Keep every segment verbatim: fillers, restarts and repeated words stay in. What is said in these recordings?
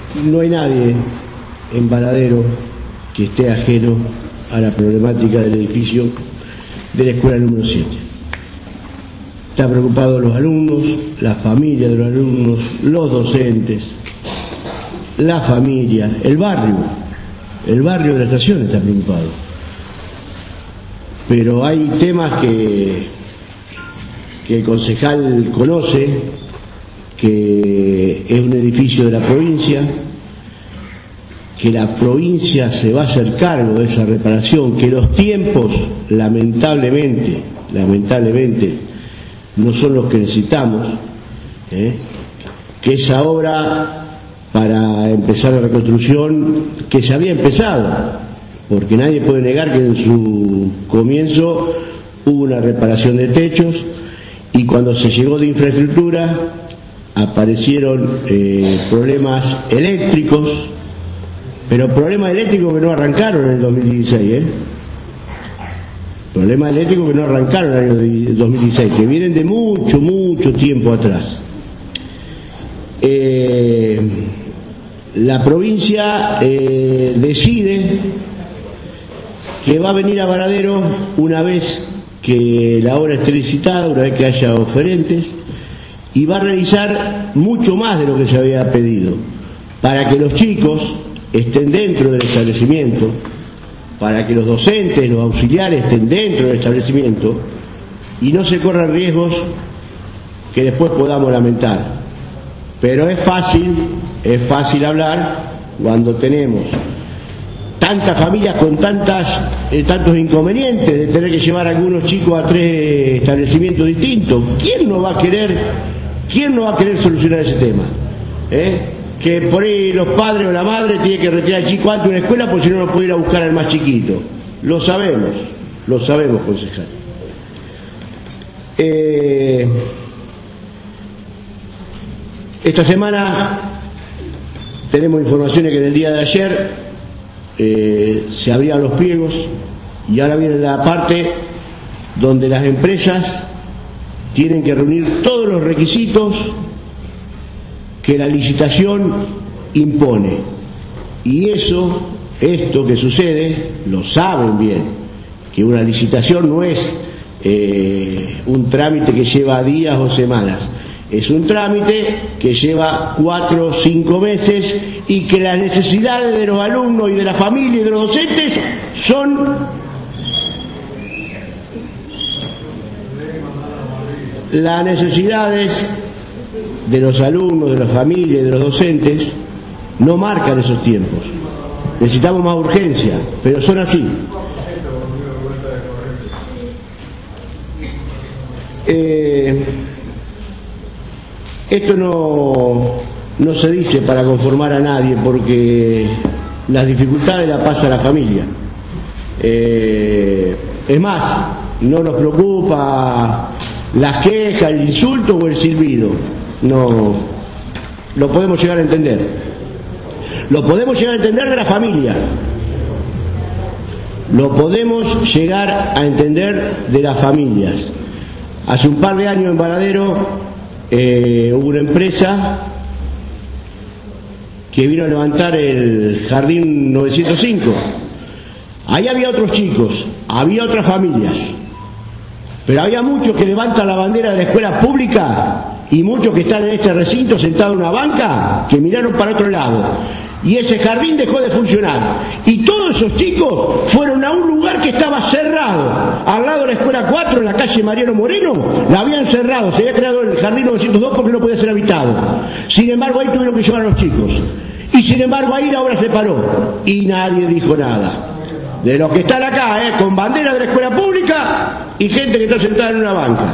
No hay nadie en Varadero que esté ajeno a la problemática del edificio de la escuela número siete. Están preocupados los alumnos, la familia de los alumnos, los docentes, la familia, el barrio, el barrio de la estación está preocupado. Pero hay temas que, que el concejal conoce, que es un edificio de la provincia, que la provincia se va a hacer cargo de esa reparación, que los tiempos, lamentablemente, lamentablemente, no son los que necesitamos, ¿eh? que esa obra para empezar la reconstrucción, que se había empezado, porque nadie puede negar que en su comienzo hubo una reparación de techos, y cuando se llegó de infraestructura aparecieron eh, problemas eléctricos, pero problemas eléctricos que no arrancaron en el dos mil dieciséis, ¿eh? Problemas eléctricos que no arrancaron en el año dos mil dieciséis, que vienen de mucho, mucho tiempo atrás. Eh, la provincia eh, decide que va a venir a Varadero una vez que la obra esté licitada, una vez que haya oferentes, y va a realizar mucho más de lo que se había pedido, para que los chicos estén dentro del establecimiento, para que los docentes, los auxiliares estén dentro del establecimiento y no se corran riesgos que después podamos lamentar. Pero es fácil, es fácil hablar cuando tenemos tantas familias con tantas, eh, tantos inconvenientes de tener que llevar a algunos chicos a tres establecimientos distintos. ¿Quién no va a querer, quién no va a querer solucionar ese tema? ¿Eh? Que por ahí los padres o la madre tienen que retirar al chico antes de una escuela porque si no no puede ir a buscar al más chiquito. Lo sabemos, lo sabemos, concejal. Eh, esta semana tenemos informaciones que en el día de ayer eh, se abrían los pliegos y ahora viene la parte donde las empresas tienen que reunir todos los requisitos que la licitación impone, y eso, esto que sucede, lo saben bien, que una licitación no es eh, un trámite que lleva días o semanas, es un trámite que lleva cuatro o cinco meses y que las necesidades de los alumnos y de la familia y de los docentes son las necesidades de los alumnos, de la familia y de los docentes no marcan esos tiempos. Necesitamos más urgencia, pero son así. Eh, esto no, no se dice para conformar a nadie, porque las dificultades las pasa la familia. Eh, es más, no nos preocupa las quejas, el insulto o el silbido. No, lo podemos llegar a entender. Lo podemos llegar a entender de la familia. Lo podemos llegar a entender de las familias. Hace un par de años en Varadero eh, hubo una empresa que vino a levantar el Jardín novecientos cinco. Ahí había otros chicos, había otras familias, pero había muchos que levantan la bandera de la escuela pública y muchos que están en este recinto sentados en una banca que miraron para otro lado, y ese jardín dejó de funcionar y todos esos chicos fueron a un lugar que estaba cerrado al lado de la escuela cuatro, en la calle Mariano Moreno. La habían cerrado, se había creado el Jardín novecientos dos porque no podía ser habitado. Sin embargo, ahí tuvieron que llevar a los chicos, y sin embargo ahí la obra se paró y nadie dijo nada. De los que están acá, eh, con bandera de la escuela pública y gente que está sentada en una banca.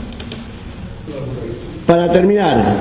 Para terminar,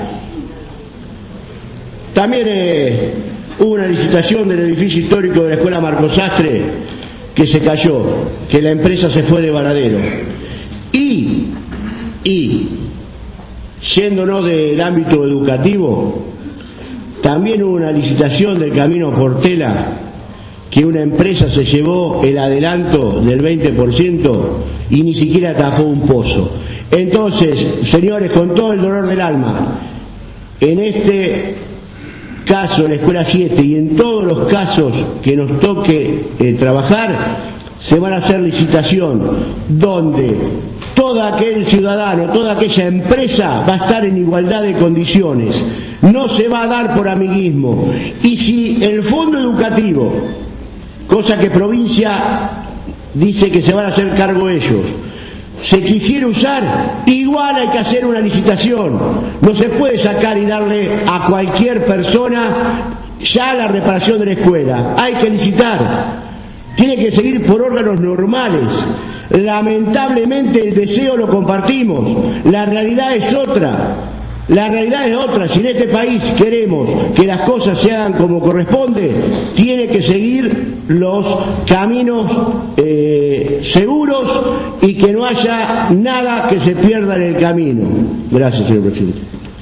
también eh, hubo una licitación del edificio histórico de la escuela Marcos Sastre que se cayó, que la empresa se fue de Varadero. Y, y, yéndonos del ámbito educativo, también hubo una licitación del Camino Portela, que una empresa se llevó el adelanto del veinte por ciento y ni siquiera tapó un pozo. Entonces, señores, con todo el dolor del alma, en este caso de la Escuela siete y en todos los casos que nos toque eh, trabajar, se van a hacer licitación donde todo aquel ciudadano, toda aquella empresa va a estar en igualdad de condiciones, no se va a dar por amiguismo. Y si el fondo educativo, cosa que provincia dice que se van a hacer cargo ellos, se quisiera usar, igual hay que hacer una licitación. No se puede sacar y darle a cualquier persona ya la reparación de la escuela. Hay que licitar. Tiene que seguir por órganos normales. Lamentablemente el deseo lo compartimos. La realidad es otra. La realidad es otra. Si en este país queremos que las cosas se hagan como corresponde, tiene que seguir los caminos eh, seguros y que no haya nada que se pierda en el camino. Gracias, señor presidente.